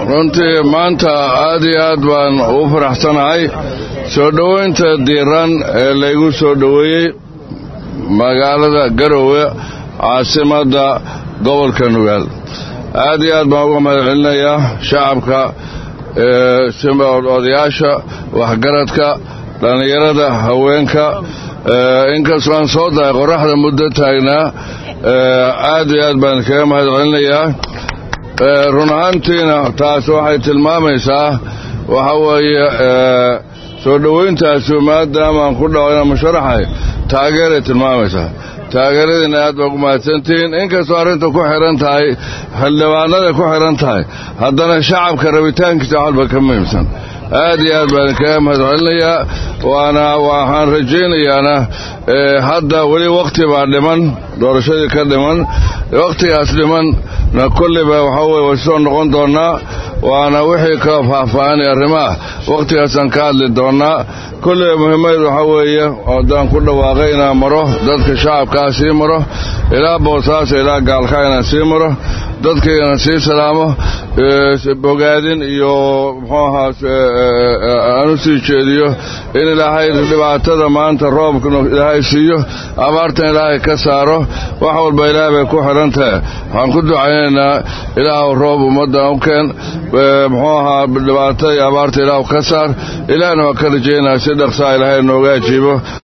runtii maanta aad iyo aad baan u faraxsanahay soo dhoweynta diiran ee laygu soo dhoweeyey magaalada Garowe caasimadda gobolka Nugaal. aad iyo aad baan uga mahadcelinayaa shacabka odayaasha waxgaradka dhalinyarada haweenka inkastoo aan soo daay qoraxda muddo taagnaa aad iyo aad baan kaga mahadcelinayaa run ahaantiina taas waxay tilmaamaysaa waxa weeye soo dhoweyntaasi maadaama aan ku dhaco musharaxay taageeray tilmaamaysaa taageeradina aad baa ku mahadsantihiin inkastoo arrinta ku xiran tahay xildhibaanada ku xiran tahay haddana shacabka rabitaankiisa waxba ka muhiimsan aad iyo aad baan kaga mahadcelinayaa waxaan rajaynayaana hadda weli waqti baa dhiman doorashadii ka dhiman waqtigaas dhiman na kulliba waxa weeye way soo noqon doonaa waana wixii ka faahfaahinay arrimaha waqtigaasaan ka hadli doonaa kulliba muhiimadu waxa weeye haddaan ku dhawaaqay inaan maro dadka shacabkaa sii maro ilaa Boosaaso ilaa Gaalkacyo sii maro dadkayna sii salaamo bogaadin iyo muxuu ahaa aanu sii jeediyo in ilaahay dhibaatada maanta roobka ilaahay siiyo abaartan ilaahay ka saaro wax walba ilaahay bay ku xiran tahay waxaan ku ducaynaynaa ilaahu roob ummadda u keen muxuu ahaa dhibaatada abaarta ilaahu ka saar ilaahna waa ka rajaynaa si dhaqsaa ilaahay nooga ajiibo